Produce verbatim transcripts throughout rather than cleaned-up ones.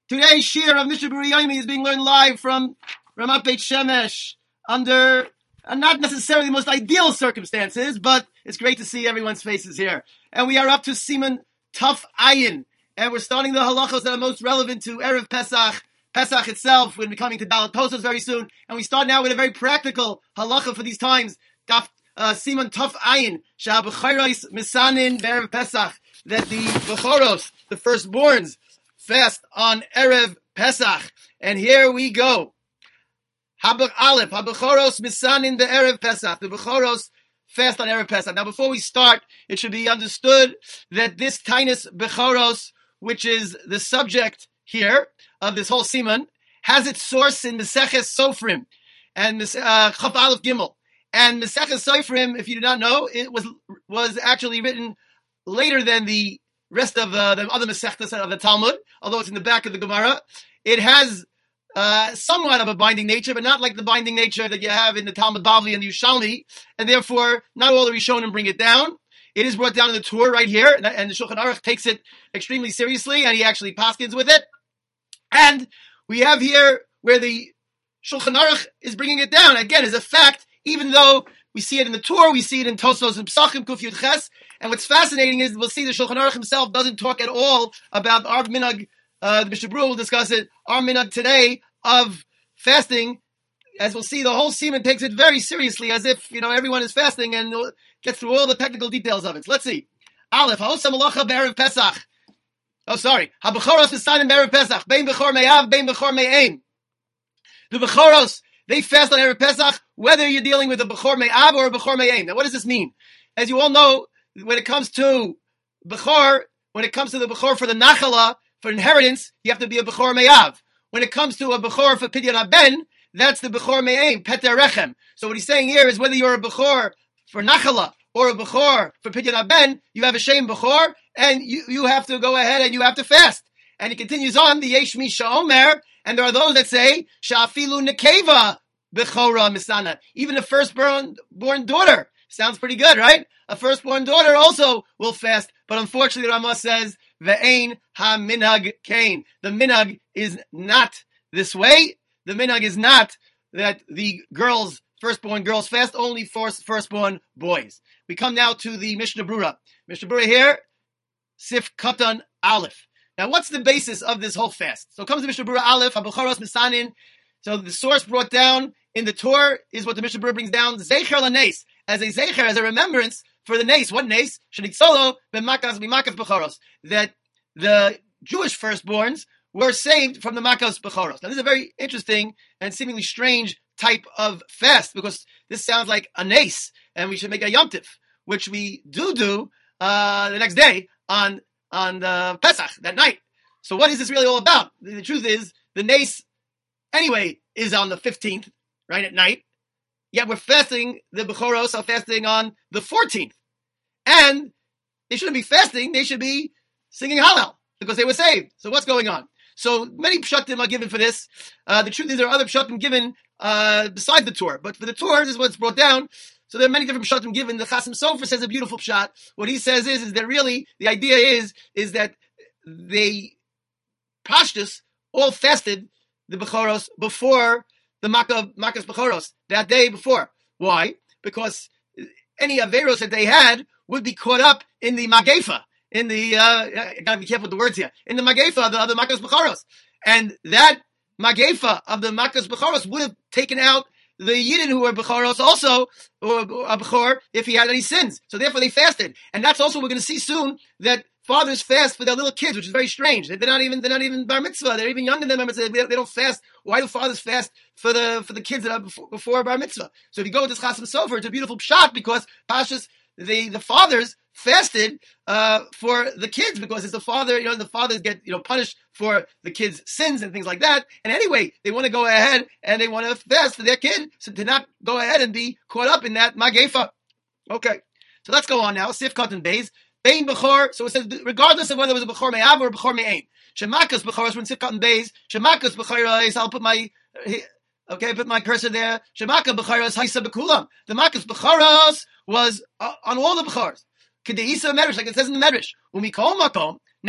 Today's shir of Mishnah Berurah Yomi is being learned live from Ramat Beit Shemesh under uh, not necessarily the most ideal circumstances, but it's great to see everyone's faces here. And we are up to Siman Tuf Ayin, and we're starting the halachos that are most relevant to Erev Pesach, Pesach itself. We're going to be coming to Dalat Tosos very soon, and we start now with a very practical halacha for these times. Daf uh, Siman Tuf Ayin, Shah B'chayros Misanin Be'erev Pesach, that the Bechoros, the firstborns, fast on Erev Pesach. And here we go. Habach Aleph, Habechoros Misanin Be'erev Pesach. The Bechoros fast on Erev Pesach. Now before we start, it should be understood that this Tainus Bechoros, which is the subject here of this whole Siman, has its source in Meseches Sofrim and uh, Chaf Aleph Gimel. And Meseches Sofrim, if you do not know, it was was actually written later than the rest of uh, the other Masechtas of the Talmud, although it's in the back of the Gemara. It has uh, somewhat of a binding nature, but not like the binding nature that you have in the Talmud Bavli and the Yerushalmi, and therefore not all the Rishonim bring it down. It is brought down in the Torah right here, and the Shulchan Aruch takes it extremely seriously, and he actually paskins with it. And we have here where the Shulchan Aruch is bringing it down, again, as a fact, even though we see it in the Torah, we see it in Tosfos and Pesachim, Kuf Yud Ches. And what's fascinating is we'll see the Shulchan Aruch himself doesn't talk at all about our minhag. Uh, the Mishnah Berurah will discuss it. Our minhag today of fasting, as we'll see, the whole Siman takes it very seriously, as if you know everyone is fasting and gets through all the technical details of it. So let's see. Aleph, Ha'osam Malacha Be'erev Pesach. Oh, sorry. Ha'bechoros Misanim Be'erev Pesach. Bein Bechor Me'av, Bein Bechor Me'eim. The Bechoros, they fast on Erev Pesach, whether you're dealing with a Bechor Me'av or a Bechor Me'eim. Now, what does this mean? As you all know, when it comes to Bechor, when it comes to the Bechor for the Nachala, for inheritance, you have to be a Bechor Me'av. When it comes to a Bechor for Pidyon HaBen, that's the Bechor Me'eim, Peter Rechem. So what he's saying here is whether you're a Bechor for Nachala or a Bechor for Pidyon HaBen, you have a Shem Bechor, and you, you have to go ahead and you have to fast. And he continues on, the Yesh Mi Sha'omer, and there are those that say, Sha'afilu Nekeva Bechora Misana. Even a firstborn born daughter. Sounds pretty good, right? A firstborn daughter also will fast, but unfortunately Ramah says, Ve'ein ha-minhag kain. The minhag is not this way. The minhag is not that the girls, firstborn girls fast, only for firstborn boys. We come now to the Mishnah Berurah. Mishnah Berurah here, Sif Katan Aleph. Now what's the basis of this whole fast? So it comes to Mishnah Berurah Aleph, Habechoros Misanin. So the source brought down in the Torah is what the Mishnah Berurah brings down, Zecher LaNes, as a Zecher, as a remembrance for the Nes. What Nes? Shenitzolo b'makas b'makas Bechoros. That the Jewish firstborns were saved from the Makas Bechoros. Now this is a very interesting and seemingly strange type of fast, because this sounds like a Nes, and we should make a Yom Tif, which we do do uh, the next day on, on the Pesach, that night. So what is this really all about? The, the truth is, the Nes, anyway, is on the fifteenth, right, at night. Yet we're fasting, the Bechoros are fasting on the fourteenth. And they shouldn't be fasting, they should be singing Hallel, because they were saved. So what's going on? So many pshatim are given for this. Uh, the truth is there are other pshatim given uh, besides the Torah. But for the Torah, this is what's brought down. So there are many different pshatim given. The Chasam Sofer says a beautiful pshat. What he says is, is that really, the idea is, is that they, Pashtus, all fasted the Bechoros before the Makkah, Makkah's Bechoros, that day before. Why? Because any Averos that they had would be caught up in the Magefa, in the, uh, I gotta be careful with the words here, in the Magefa, the, the Makkah's Bechoros. And that Magefa of the Makkah's Bechoros would have taken out the Yidden who were Bechoros also, or a Bechor, if he had any sins. So therefore they fasted. And that's also, we're going to see soon, that fathers fast for their little kids, which is very strange. They're not even, they're not even bar mitzvah. They're even younger than bar mitzvah. They don't fast. Why do fathers fast for the, for the kids that are before, before bar mitzvah? So if you go with this Chasam Sofer, it's a beautiful pshat, because Pashas, the, the fathers fasted, uh, for the kids, because it's the father, you know, the fathers get, you know, punished for the kids' sins and things like that. And anyway, they want to go ahead and they want to fast for their kid, so to not go ahead and be caught up in that Magefa. Okay. So let's go on now. Sif Katan Beis. Bein Bechor, so it says, regardless of whether it was a Bechor Me'av or a Bechor Me'eim. Shemakas Bechoros, when Sif Katan Beis, Shemakas Bechoros, I'll put my, okay, put my cursor there. Shemaka Bechoros, Haisa Bekulam. The Makas Bechoros was uh, on all the Bechors. Kedeisa Medrash, like it says in the Medrash. When we call Makom, now,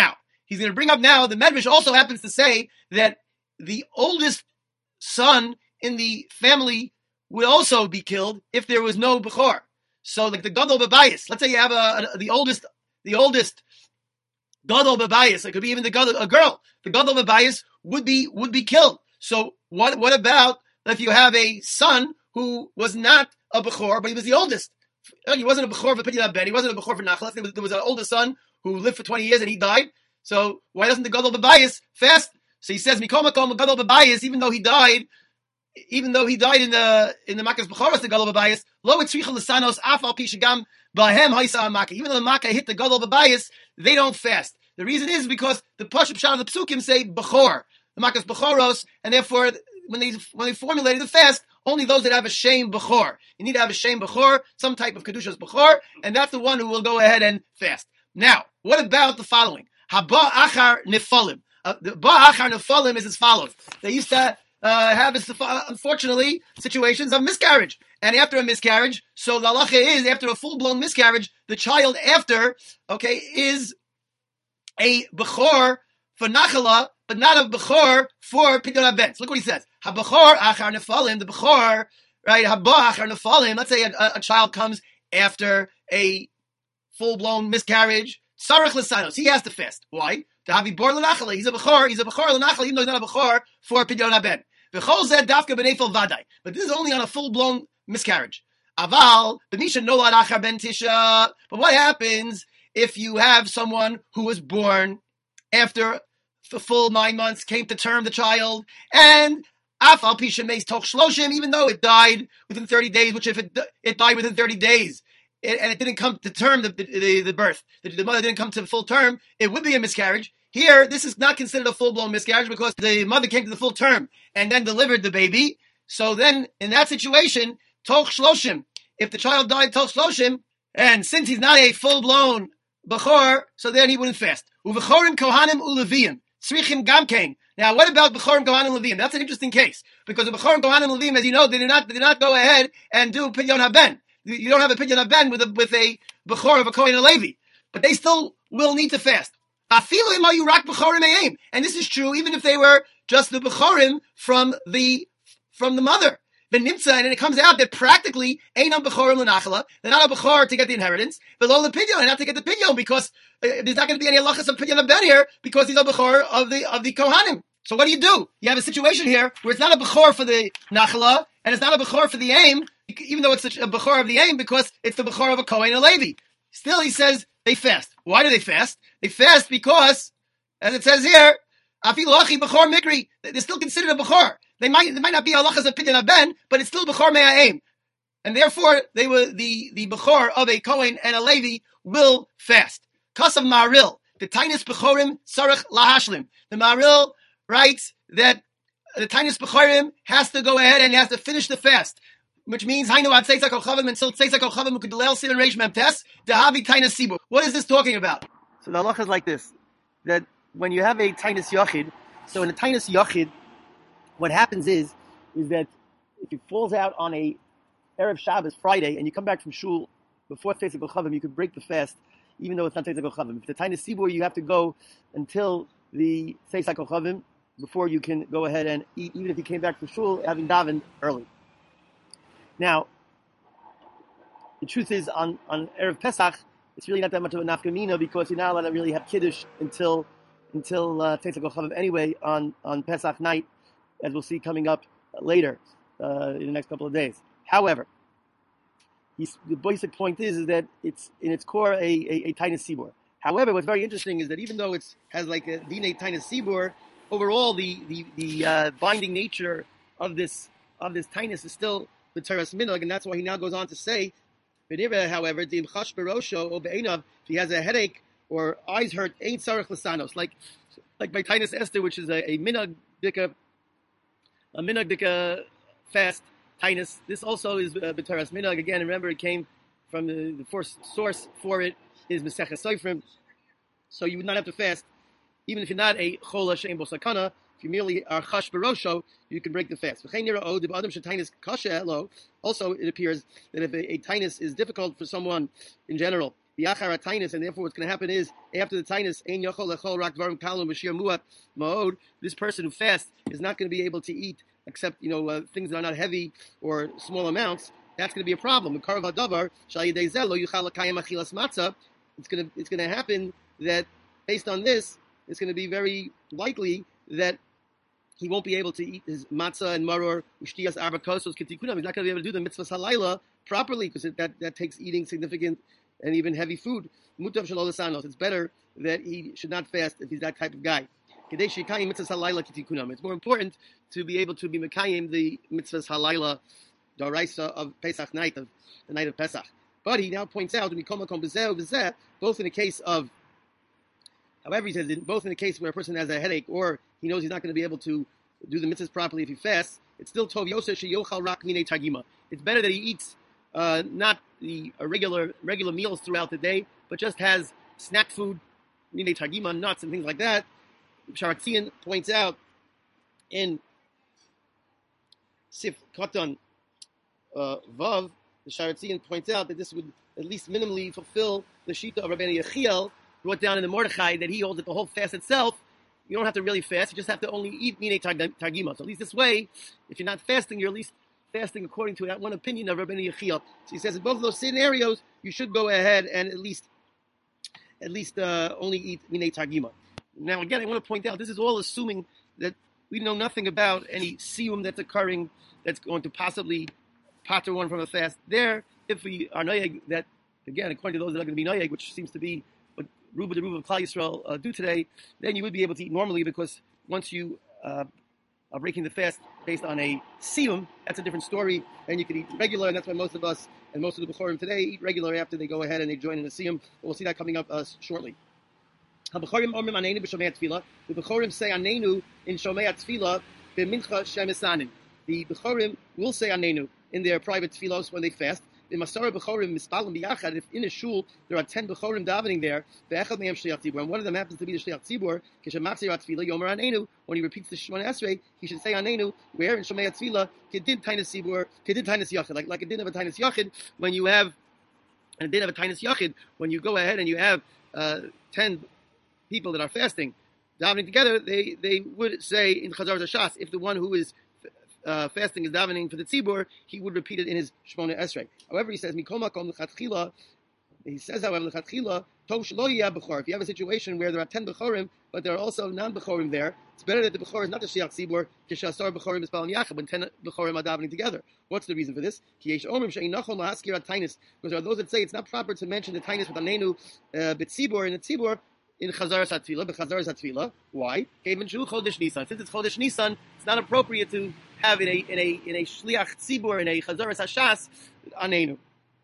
he's going to bring up now, the Medrash also happens to say that the oldest son in the family would also be killed if there was no Bechor. So like the Gadol Babayis, let's say you have a, a the oldest, the oldest Gadol Babayis, it could be even the Gadol, a girl, the Gadol Babayis would be, would be killed. So what, what about if you have a son who was not a Bechor, but he was the oldest? He wasn't a Bechor for Pidyon Ben, he wasn't a Bechor for Nachlas, there was, there was an older son who lived for twenty years and he died. So why doesn't the Gadol Babayis fast? So he says, Mikom Makom Gadol Babayis, even though he died, even though he died in the in the Makkah's Bechoros, the Gadol Babayis, Lo Etzricha L'Sanos Af Al Pi Shegam Bahem Haisa Makkah. Even though the Makkah hit the Gadol Babayis, they don't fast. The reason is because the Pashup Shah of the Psukim say Bechor, the Makkah's Bechoros, and therefore when they when they formulated the fast, only those that have a shame Bechor. You need to have a shame Bechor, some type of Kedushas Bechor, and that's the one who will go ahead and fast. Now, what about the following? Haba Achar Nefalim. Uh, the Ba Achar Nefalim is as follows. They used to uh, have, unfortunately, situations of miscarriage. And after a miscarriage, so the halacha is, after a full-blown miscarriage, the child after, okay, is a Bechor for Nachala, but not a Bechor for Pidyon Ben. So look what he says. Ha-Bechor Achar Nefalim, the Bechor, right, Haba Achar Nefalim, let's say a, a, a child comes after a full-blown miscarriage, Sarach L'Sanos, he has to fast. Why? To have Bor L'Nachala, he's a Bechor, he's a Bechor L'Nachala, even though he's not a Bechor for Pidyon Ben. V'chol zed dafka b'nefel vadai. But this is only on a full-blown miscarriage. Aval, b'misha nolad achar ben tisha. But what happens if you have someone who was born after the full nine months, came to term the child, and afal pisha meis toch shloshim, even though it died within thirty days, which if it, it died within thirty days, it, and it didn't come to term, the, the, the birth, the, the mother didn't come to full term, it would be a miscarriage. Here, this is not considered a full-blown miscarriage because the mother came to the full term and then delivered the baby. So then, in that situation, toch shloshim, if the child died toch shloshim, and since he's not a full-blown bechor, so then he wouldn't fast. Uvechorim kohanim uleviyim, tzrichim gamkein. Now, what about bechorim kohanim leviyim? That's an interesting case because the bechorim kohanim leviyim, as you know, they do not they do not go ahead and do pidyon haben. You don't have a pidyon haben with a with a bechor of a kohen and a levi, but they still will need to fast. And this is true even if they were just the Bechorim from the from the mother. And it comes out that practically Einam Bechorim L'Nachala, they're not a Bechor to get the inheritance, but Lo L'Pidyon, not to get the Pidyon, because uh, there's not going to be any halachas of Pidyon Ben here, because he's a Bechor of the of the Kohanim. So what do you do? You have a situation here where it's not a Bechor for the Nachala, and it's not a Bechor for the Aim, even though it's a Bechor of the Aim, because it's the Bechor of a Kohen and a Levi. Still, he says, they fast. Why do they fast? They fast because, as it says here, Afilu Achi Bechor Mikri, they're still considered a Bechor. They might, they might not be halachas of Pidyon Ben, but it's still Bechor Me'a'im. And therefore, they were, the, the Bechor of a Kohen and a Levi will fast. Kasav Ma'aril, the Tainus Bechorim Sarach Lahashlim. The Ma'aril writes that the Tainus Bechorim has to go ahead and has to finish the fast. Which means, Hainu ad Tzeitza Kol Chavim, until Tzeitza Kol Chavim, Ukudalel Sivan Reish Mem Tes, Dehavi Tainus Sibur. What is this talking about? So the halacha is like this, that when you have a Tainus Yachid, so in a Tainus Yachid, what happens is, is that if it falls out on a Erev Shabbos, Friday, and you come back from Shul before Tzeitza Kol Chavim, you could break the fast, even though it's not Tzeitza Kol Chavim. If the Tainus Sibur, you have to go until the Tzeitza Kol Chavim, before you can go ahead and eat, even if you came back from Shul, having davened early. Now, the truth is, on, on Erev Pesach, it's really not that much of a nafkamina because you're not allowed to really have Kiddush until until Tzeitza Kol Chavim anyway on, on Pesach night, as we'll see coming up later uh, in the next couple of days. However, he's, the basic point is, is that it's in its core a, a, a Tainus Sibur. However, what's very interesting is that even though it has like a Dinei Tainus Sibur, overall the the, the uh, binding nature of this of this Tainus is still the Teras Minog, and that's why he now goes on to say, however, if he has a headache or eyes hurt, ain't sarach l'sanos, like like by Tainus Esther, which is a, a minog dika, a minog dika fast Tainus. This also is uh, b'teras minog. Again, remember it came from the, the first source for it is Meseches Sofrim, so you would not have to fast, even if you're not a chola she'en bo sakana. If you merely are chash barosho, you can break the fast. Also, it appears that if a, a tainus is difficult for someone in general, V'achar tainus, and therefore what's going to happen is after the tainus, ein yochol lechol rak dvarim kalum b'shir muat ma'od. This person who fasts is not going to be able to eat except you know uh, things that are not heavy or small amounts. That's going to be a problem. It's going to it's going to happen that based on this, it's going to be very likely that he won't be able to eat his matzah and maror ushtiyas arba kosos ketikunam. He's not going to be able to do the mitzvahs halayla properly because that, that takes eating significant and even heavy food. Mutav shelo lesanos. It's better that he should not fast if he's that type of guy. It's more important to be able to be mekayim the mitzvahs halayla, the Raisa of Pesach night, of the night of Pesach. But he now points out, both in the case of, however, he says, both in the case where a person has a headache or he knows he's not going to be able to do the mitzvahs properly if he fasts, it's still tov yoseh sheyochal rak minei targima. It's better that he eats uh, not the uh, regular regular meals throughout the day, but just has snack food, minei targima, nuts and things like that. Sharatzian points out in Sif Katan uh, Vav, the Sharatzian points out that this would at least minimally fulfill the Shita of Rabbeinu Yechiel, brought down in the Mordechai, that he holds that the whole fast itself, you don't have to really fast, you just have to only eat minei targima. So at least this way, if you're not fasting, you're at least fasting according to that one opinion of Rabbeinu Yechiel. So he says in both of those scenarios, you should go ahead and at least at least uh, only eat minei targima. Now again, I want to point out, this is all assuming that we know nothing about any siyum that's occurring that's going to possibly pater one from a fast there. If we are noyeg, that again, according to those that are going to be noyeg, which seems to be what Ruba the Ruba of Klal Yisrael uh, do today, then you would be able to eat normally, because once you uh, are breaking the fast based on a siyum, that's a different story, and you can eat regular, and that's why most of us and most of the Bechorim today eat regular after they go ahead and they join in the siyum. We'll see that coming up uh, shortly. The Bechorim say Anenu in Shomei Tefillah b'mincha shemesanim. The Bechorim will say Anenu in their private tefillos when they fast. In Masara Bechorim mispalim biyachad. If in a shul there are ten Bechorim davening there, ve'echad mehem shliach tzibur, and one of them happens to be the shliach tzibur, kishematzer tefillah yomer Anenu. When he repeats the Shemona Esrei, he should say Anenu. Where in Shomei Tefillah kedid tainas tzibur, kedid tainas yachid, like like a din of a tainas yachid. When you have a din of a tainas yachid, when you go ahead and you have uh, ten people that are fasting, davening together, they, they would say in Chazar Zashas, if the one who is uh, fasting is davening for the tzibur, he would repeat it in his Shemona Esrei. However, he says, Mikol Makom L'chatchila, he says, however, L'chatchila, Tov Shelo Yeh Bechor. If you have a situation where there are ten Bechorim, but there are also non-Bechorim there, it's better that the Bechor is not the Shliach Tzibur, Kishasar Bechorim is Balam Yachad, when ten Bechorim are davening together. What's the reason for this? Ki Yesh Omrim She'ein Nachon La'askir HaTainis, because there are those that say it's not proper to mention the Tainis with Anenu uh, B'tzibur, in the Tzibur, in Chazaras HaTfilah, B'Chazaras HaTfilah. Why? Since it's Chodesh Nisan, it's not appropriate to have in a in a in a Shliach Tzibur, in a Chazaras HaShas, Anenu.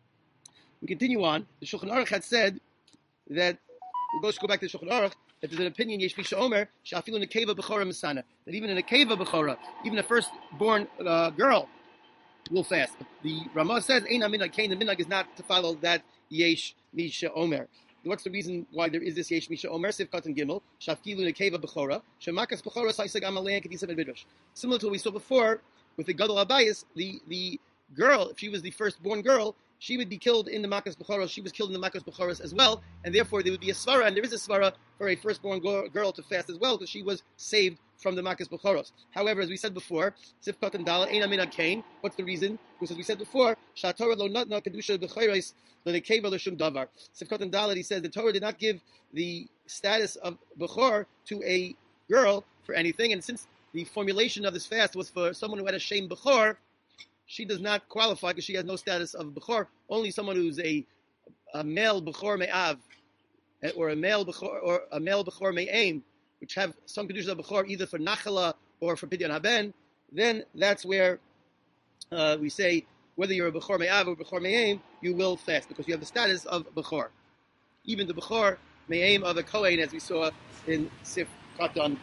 We continue on. The Shulchan Aruch had said that, we'll go back to the Shulchan Aruch, that there's an opinion, Yesh Misha Omer, Shafilu Nekeva B'chora Mesana, that even in a Nekeva B'chora, even a firstborn uh, girl will fast. The Ramah says, Ein HaMinhag Kain, the Minhag is not to follow that Yesh Misha Omer. What's the reason why there is this Yesh Misha Omer? Sif Katan Gimel, Shafkilu Nekeva B'chora, Shemakas B'chora Saisag Amalei Kedisa Midrash. Similar to what we saw before with the Gadol Abayis, the, the girl, if she was the firstborn girl, she would be killed in the Makas B'choros. She was killed in the Makas B'choros as well, and therefore there would be a svara, and there is a svara for a firstborn go- girl to fast as well, because she was saved from the Makas B'choros. However, as we said before, Sif Katan Dala Ein HaMinhag Kain. What's the reason? Because as we said before, Shatorah Lo Natna Kedusha B'choros L'Nekeva L'Shum Davar. Sif Katan Dala, he says the Torah did not give the status of B'chor to a girl for anything, and since the formulation of this fast was for someone who had a Shem B'chor, she does not qualify because she has no status of Bechor. Only someone who's a, a male Bechor Me'av, or a male Bechor, or a male Bechor Me'aim, which have some conditions of Bechor either for Nachala or for Pidyon Haben, then that's where uh, we say whether you're a Bechor Me'av or Bechor Me'aim, you will fast because you have the status of Bechor. Even the Bechor Me'aim of a Kohen, as we saw in Sif Katan,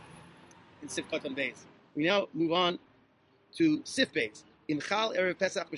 in Sif Katan Beis. We now move on to Sif Beis. He now says that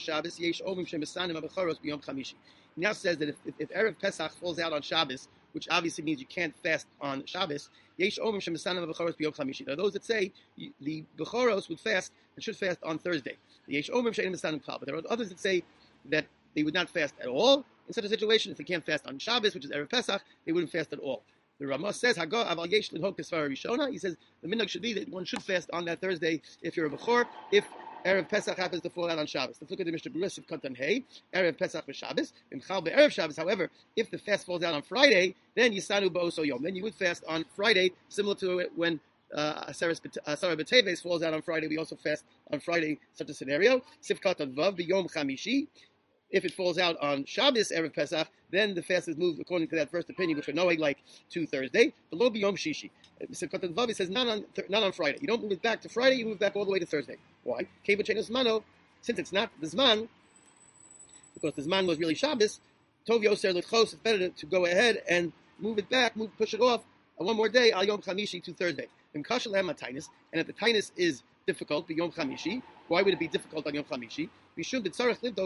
if, if, if Erev Pesach falls out on Shabbos, which obviously means you can't fast on Shabbos, there are those that say the Bechoros would fast and should fast on Thursday. But there are others that say that they would not fast at all, In such a situation, if they can't fast on Shabbos, which is Erev Pesach, they wouldn't fast at all. The Ramah says, Hago aval yesh linhok kesvar Rishona. He says the minhag should be that one should fast on that Thursday if you're a Bechor, if Erev Pesach happens to fall out on Shabbos. Let's look at the Mishnah Berurah of Katan Hey, Erev Pesach for Shabbos. Imchal be'erev Shabbos. However, if the fast falls out on Friday, then Yisanu ba'oso yom. Then you would fast on Friday, similar to when uh, Asara B'Teves falls out on Friday. We also fast on Friday, such a scenario. Sifkat Vav b'yom chamishi. If it falls out on Shabbos, Erev Pesach, then the fast is moved according to that first opinion, which we're knowing like to Thursday. Below b'yom shishi. Sifkat Vav, it says not on not on Friday. You don't move it back to Friday, you move back all the way to Thursday. Why? Since it's not the Zman, because the Zman was really Shabbos, Tov Yoser L'chos, it's better to, to go ahead and move it back, move, push it off uh, one more day, Al Yom Chamishi to Thursday. And Kashalem Tainus, and if the Tainus is difficult, the Yom Chamishi, why would it be difficult on Yom Chamishi? We should, because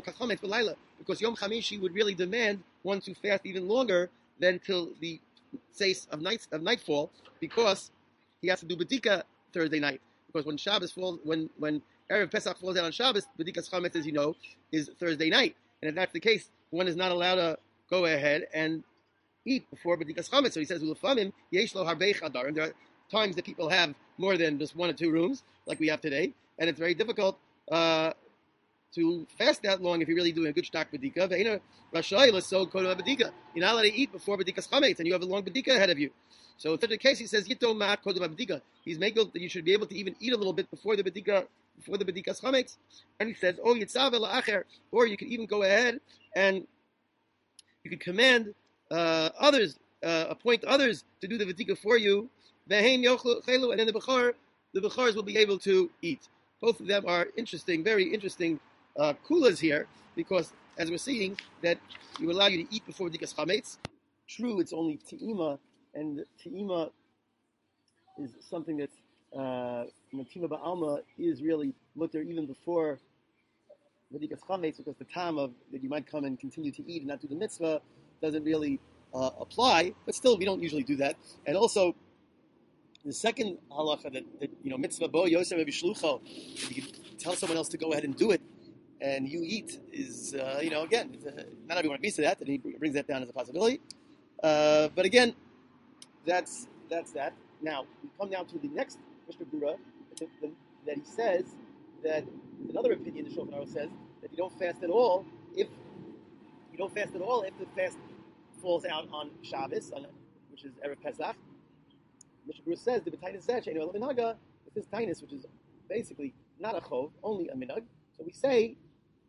Yom Chamishi would really demand one to fast even longer than till the Seis of night of nightfall, because he has to do Bedika Thursday night. Because when Shabbos falls, when when Erev Pesach falls out on Shabbos, Bedikas Chametz, as you know, is Thursday night. And if that's the case, one is not allowed to go ahead and eat before Bedikas Chametz. So he says, Ulufamim, Yesh lo harbei chadar. And there are times that people have more than just one or two rooms, like we have today. And it's very difficult uh, to fast that long if you're really doing a good shtak Bedika. Ve'ena Rashai l'sod kodo Bedika. You're not allowed to eat before Bedikas Chametz, and you have a long Bedika ahead of you. So in such a case, he says, Yito ma'at kodo Bedika. He's making that you should be able to even eat a little bit before the Bedika, before the Bedikas Chametz. And he says, oh, Yitzav la'acher, or you could even go ahead and you could command uh, others, uh, appoint others to do the Bedika for you. Ve'heim yochlu chelu, and then the Bechor, the Bechors will be able to eat. Both of them are interesting, very interesting uh, kulas here, because as we're seeing, that you allow you to eat before Bedikas Chametz. True, it's only Te'ima, and Te'ima is something that's uh, Tima Ba'alma is really looked there even before Bedikas Chametz, because the time of that you might come and continue to eat and not do the mitzvah doesn't really uh, apply. But still, we don't usually do that. And also, the second halacha that, that you know, mitzvah bo yosem b'shlucho, you can tell someone else to go ahead and do it, and you eat is uh, you know again it's a, not everyone agrees to that, and he brings that down as a possibility. Uh, but again, that's that's that. Now we come down to the next Mishnah Berurah that he says that another opinion. The Shulchan Aruch says that you don't fast at all if you don't fast at all if the fast falls out on Shabbos, on, which is Erev Pesach. Mishnah Berurah says the b'tainus zeh she'eino ela minhaga. This is tainus, which is basically not a chov, only a minhag. So we say,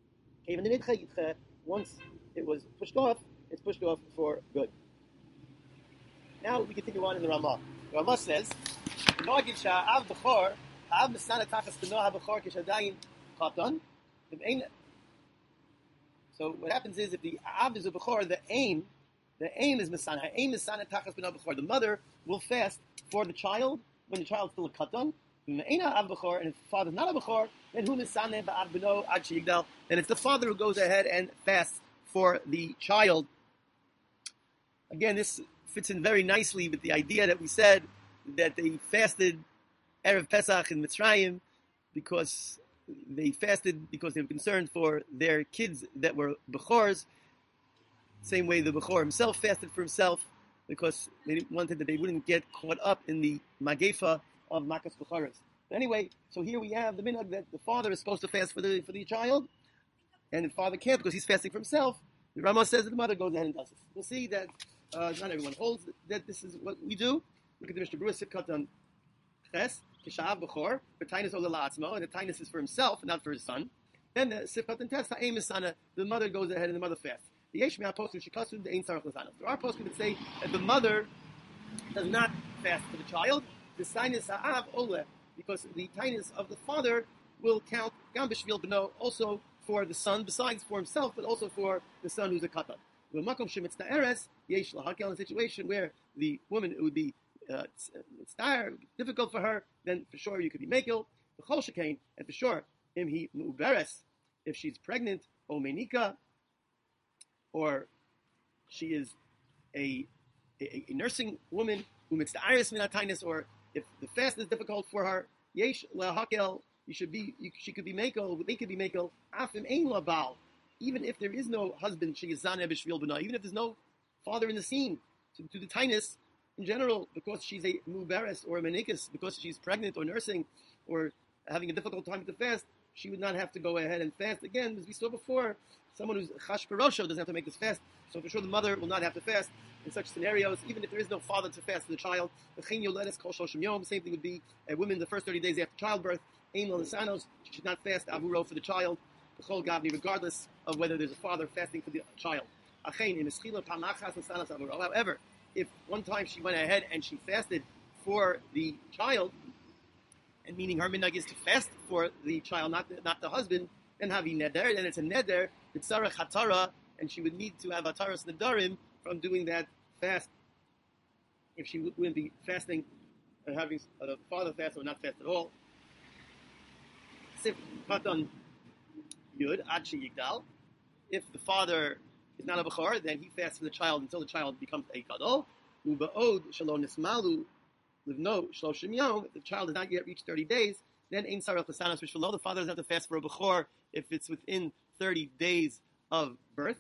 once it was pushed off, it's pushed off for good. Now we continue on in the Ramah. The Ramah says, so what happens is if the Av is a Bechor, the aim, the aim is Masana. Aim is Sana Tachas B'no Bechor. The mother will fast for the child when the child's still a Katan. And if the father's not a Bechor, then who Masana Ba'ad B'no Ad Sheyigdal. Then it's the father who goes ahead and fasts for the child. Again, this fits in very nicely with the idea that we said that they fasted Erev Pesach in Mitzrayim because they fasted because they were concerned for their kids that were Bechors. Same way the Bechor himself fasted for himself because they wanted that they wouldn't get caught up in the Magefa of Makas Bechoros. Anyway, so here we have the minhag that the father is supposed to fast for the for the child, and the father can't because he's fasting for himself. The Ramah says that the mother goes ahead and does this. We'll see that uh, not everyone holds that this is what we do. Look at the Mishnah Berurah Sifkat on Ches, Kishav Bechor, but Tainus Ola La'atzmo, and the Tainus is for himself, not for his son. Then the Sifkat and Tes, Ha'em is Sana, the mother goes ahead and the mother fasts. The Yesh Me'ah Poskim Shikasu, the Ein Sarach Lazana. There are poskim that say that the mother does not fast for the child. The Tainus Ha'av Ole, because the Tainus of the father will count Gam B'Shvil B'no, also for the son, besides for himself, but also for the son who's a Katan. The Makom Shemitz Ta'eres, Yesh Lahakel, in a situation where the woman, it would be uh, it's tired, difficult for her, then for sure you could be Mekel, the Chol Shekain, and for sure, Im He Mu'beres, if she's pregnant, O Menika, or she is a, a, a nursing woman, Umitz Ta'eres Minatainis, or if the fast is difficult for her, Yesh Lahakel, you should be, you, she could be Mekel, they could be Mekel, Afim Ein Labal, even if there is no husband, sheyizaneh b'shvil b'nai, even if there's no father in the scene to, to the tinus in general, because she's a mubaris or a menikis, because she's pregnant or nursing or having a difficult time with the fast, she would not have to go ahead and fast. Again, as we saw before, someone who's chash perosho doesn't have to make this fast, so for sure the mother will not have to fast in such scenarios, even if there is no father to fast for the child. Same thing would be a woman the first thirty days after childbirth, she should not fast avuro for the child, regardless of whether there's a father fasting for the child. However, if one time she went ahead and she fasted for the child, and meaning her minhag is to fast for the child, not the, not the husband, then havi neder, then it's a neder, it's tzarech hatara, and she would need to have hataras nedarim from doing that fast. If she wouldn't be fasting, uh, having a father fast or not fast at all. Sif patan yud ad yigdal. If the father is not a bechor, then he fasts for the child until the child becomes a gadol. Ubaod shalom nismalu livno shloshim yom. If the child has not yet reached thirty days, then ein sarach l'sanas v'shvelo. The father doesn't have to fast for a bechor if it's within thirty days of birth.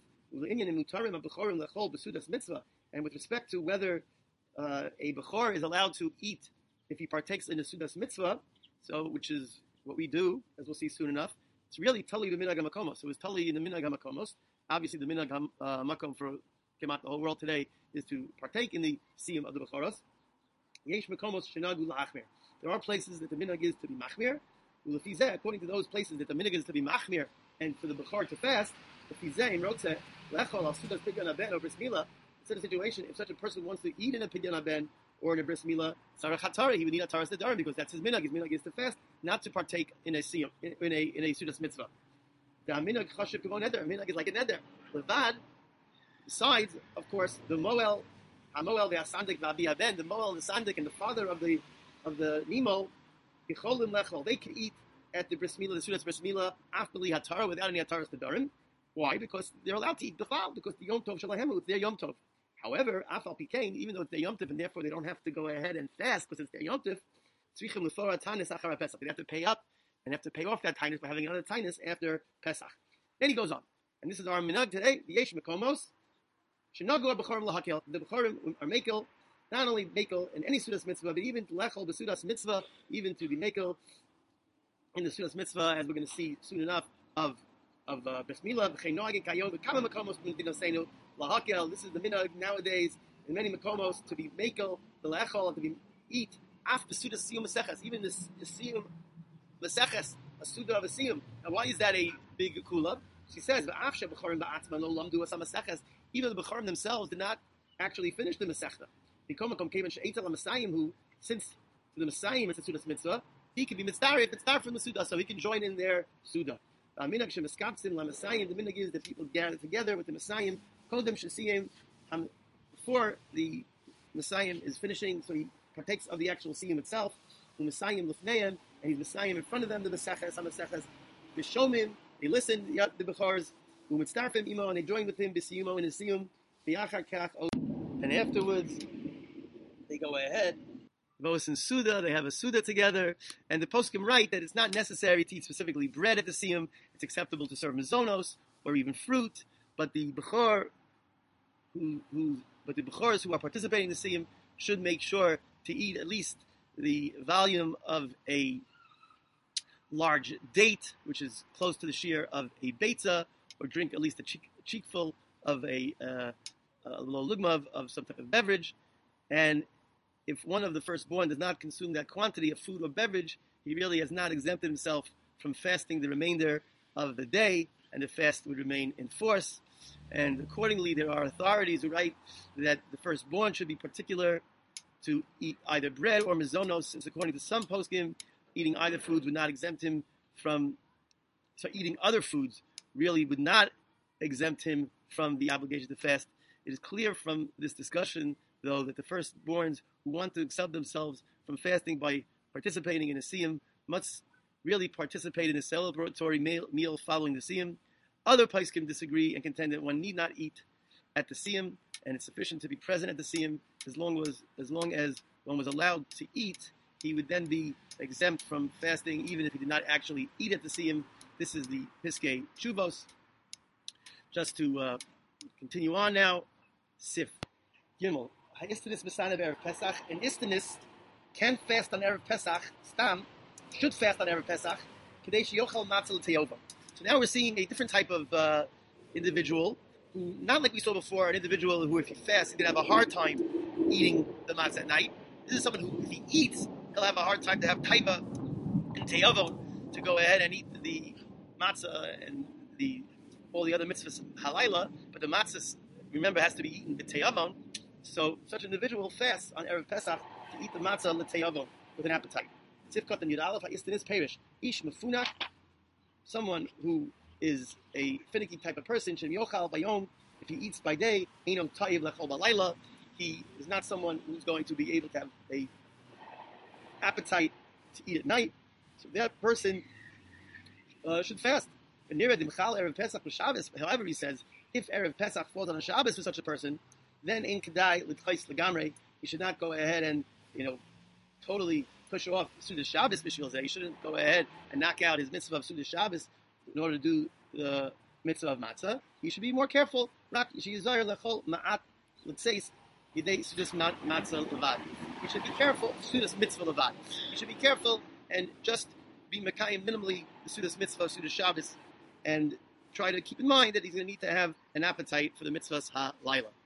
And with respect to whether uh, a bechor is allowed to eat if he partakes in a sudas mitzvah, so which is what we do, as we'll see soon enough, it's really tali the minhag hamakomos. So it's tali in the minhag hamakomos. Obviously, the minhag uh, makom for Kemat, the whole world today, is to partake in the siyum of the bechoros. Yesh makomos shenagu la'achmir. There are places that the minhag is to be machmir. Ulefizeh, according to those places that the minhag is to be machmir and for the bechor to fast, lefizeh in rotze lechol al sudas pidyon haben or bris milah. It's a situation, if such a person wants to eat in a pidyon haben or in a bris milah, sarach hatara, he would need a taras nedarim because that's his minhag. His minhag is to fast, not to partake in a siyum, in, in a in a sudas mitzvah. The minhag chashiv kavon neder. Minhag is like a neder. Levad. Besides, of course, the moel, hamoel ve'asandik v'abi haben, the moel, the sandik, and the father of the of the nemo, yicholim lechol, they can eat at the bris milah, the sudas bris milah, afterly hatara without any hataras nedarim. Why? Because they're allowed to eat b'chal, because the yom tov shalahemu, it's their yom tov. However, afal pikein, even though it's their yom tov, and therefore they don't have to go ahead and fast because it's their yom tov, tzrichim l'thora tanis achar pesach. They have to pay up and have to pay off that tanis by having another tanis after Pesach. Then he goes on, and this is our minhag today. The yesh mekomos shenagu b'chorim lahakel. The b'chorim are mekel, not only mekel in any sudas mitzvah, but even to lechol b'sudas mitzvah, even to be mekel in the sudas mitzvah, as we're going to see soon enough of of uh, bris milah. V'cheinoagin kayom v'kama mekomos b'nidinoseinu lahakel. This is the minhag nowadays in many mekomos to be mekel the lechol, to be eat after sudas siyum meseches, even the siyum meseches, a suda of a siyum. And why is that a big kula? She says, even the Bechorim themselves did not actually finish the Masechta. Who, since to the Messiah it's a Sudas Mitzvah, he can be Mitzdarif, Mitzdarif from the Suda, so he can join in their Suda. The minhag is that people gather together with the Messiah, before the Messiah is finishing, so he partakes of the actual Siyum itself, and he's Messiah in front of them, the Meseches, HaMeseches, the Shomim, they listen, the, the Bechors, and they join with him, B'siyumo in his Siyum, and afterwards, they go ahead, Vos and Suda, they have a Suda together, and the poskim write that it's not necessary to eat specifically bread at the Siyum, it's acceptable to serve Mizonos, or even fruit, but the Bechor, who, who, but the Bechors who are participating in the Siyum should make sure to eat at least the volume of a large date, which is close to the shear of a beitza, or drink at least a cheek, a cheekful of a, uh, a lo lugma of, of some type of beverage. And if one of the firstborn does not consume that quantity of food or beverage, he really has not exempted himself from fasting the remainder of the day, and the fast would remain in force. And accordingly, there are authorities who write that the firstborn should be particular to eat either bread or mizonos, since according to some poskim, eating either foods would not exempt him from, so eating other foods really would not exempt him from the obligation to fast. It is clear from this discussion, though, that the firstborns who want to exempt themselves from fasting by participating in a siyum must really participate in a celebratory meal, meal following the siyum. Other poskim disagree and contend that one need not eat at the siyum, and it's sufficient to be present at the siyum as long as as long as one was allowed to eat. He would then be exempt from fasting, even if he did not actually eat at the siyum. This is the Piskei Chuvos. just to uh, continue on now, Sif Gimel. Ha'istinus Misana Erev Pesach, and Istinus can fast on Erev Pesach, Stam, should fast on Erev Pesach, Kadesh Yochel Matzah L'Teyova. So now we're seeing a different type of uh, individual, who, not like we saw before, an individual who, if he fasts, he's going to have a hard time eating the matzah at night. This is someone who, if he eats, he'll have a hard time to have taiva and teyavon to go ahead and eat the matzah and the all the other mitzvahs halayla, but the matzah, remember, has to be eaten with teyavon. So such an individual fasts on Erev Pesach to eat the matzah l'teyavon with an appetite. Tzivkot and Yudalef ha'istin perish. Ish mefunach, someone who is a finicky type of person, shem yochal bayom, if he eats by day, eino ta'iv lechol balayla, he is not someone who's going to be able to have a appetite to eat at night. So that person uh, should fast. However, he says, if Erev Pesach falls on a Shabbos for such a person, then in Kedai l'tchais legamre, he should not go ahead and, you know, totally push off Sudas Shabbos b'shvil zeh. He shouldn't go ahead and knock out his mitzvah of Sudas Shabbos in order to do the mitzvah of matzah. He should be more careful. Rak yishizayir lechol ma'at l'tzeis yidei Sudas matzah levad. He should be careful. Sudas mitzvah levad. He should be careful and just be mekayim minimally the Sudas mitzvah of Sudas Shabbos, and try to keep in mind that he's going to need to have an appetite for the mitzvahs ha-laila.